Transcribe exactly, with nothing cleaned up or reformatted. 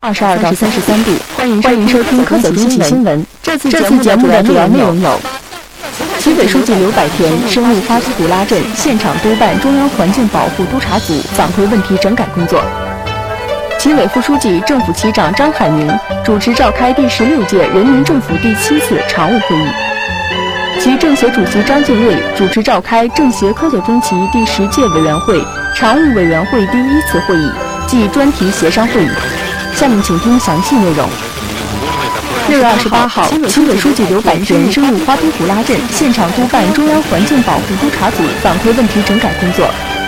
二十二到三十三度。欢迎欢迎收听科走中起新闻。这次节目的主要内容有：纪委书记刘百田深入花溪古拉镇，现场督办中央环境保护督察组返回问题整改工作。纪委副书记、政府期长张海宁主持召开第十六届人民政府第七次常务会议。其政协主席张敬瑞主持召开政协科走中旗第十届委员会常务委员会第一次会议暨专题协商会议。下面请听详细内容。六月二十八号，纪委书记刘百田深入花都古拉镇，现场督办中央环境保护督察组返回问题整改工作。